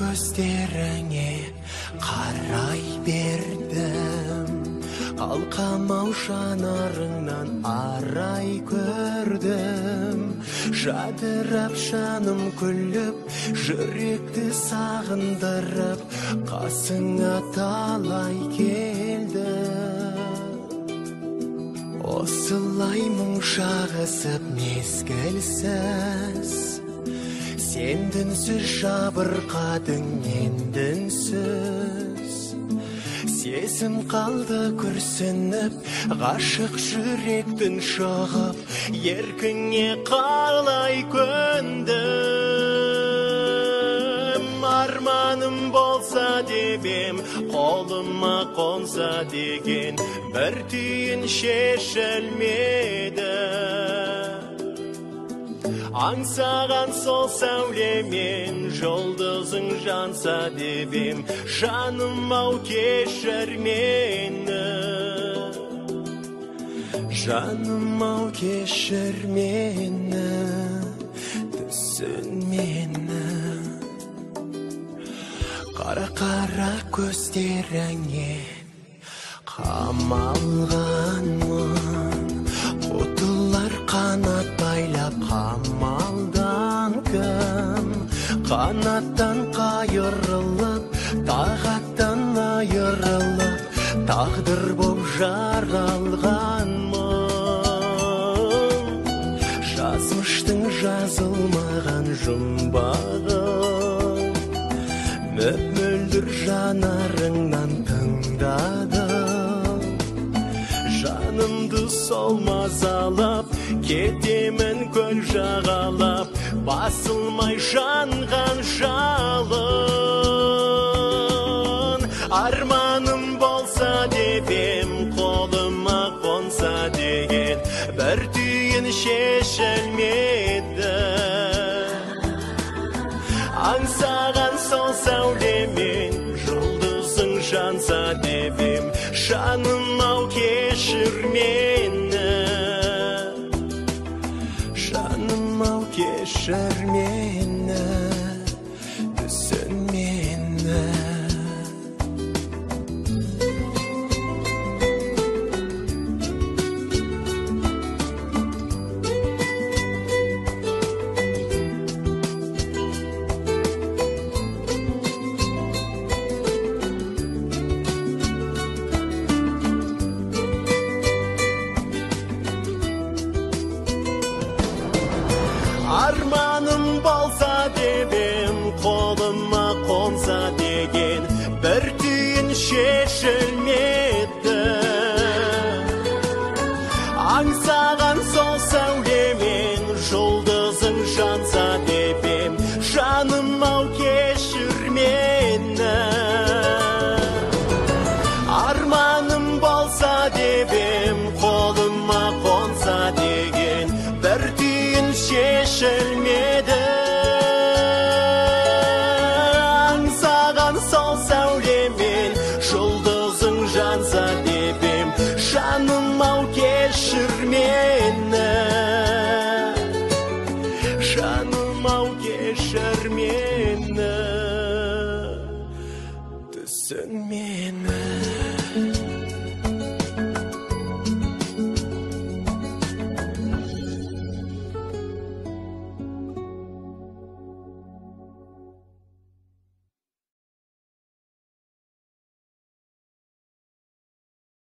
көздеріңе қарай бердім, қалқамау жанарыңнан арай көрдім. Жадырап жаным күліп, жүректі сағындырып, қасыңа талай келді. Осылай мұң шағысып мезгілсіз, сен дінсіз жабырқадың ендінсіз. Сезім қалды күрсініп, ғашық жүректің шығып, еркіңе қалай көндім. Арманым болса дебем, қолыма қонса деген, бір түйін шешілмеді. Аңсаған сол сәулемен жұлдызың жанса дебем, жаным ау кешір мені. Жаным ау кешір мені, түсін мені. Қара-қара көздеріңе қамалғанмын, құтылар қанат байлап қамалдан кім. Қанаттан қайырылып, тағаттан айырылып, тағдыр боп жаралғанмын. Жазмыштың жазылмаған жұмбағын, мөп-мөлдір жанарыңнан тыңдадым. Жанымды сол мазалап, кетемін көл жағалап, басылмай жанған жалын. Арманым болса дебем, қолыма қонса деген, бір түйін шешілмеді. Аңсаған сол сәулемен жұлдызың жанса дебем, жаным ау кешір мені. Жаным ау кешір мені, түсін мені. Арманым болса дебем, қолыма қонса деген, бір түйін шешілмеді. Аңсаған сол сәулемен жұлдызың жанса дебем, жаным ау кешір мені. Арманым болса дебем, қолыма қонса деген, бір түйін шешілмеді. Аңсаған сол сәулемен жұлдызың жанса дебем, жаным ау кешір мені. Жаным ау кешір мені, түсін мені.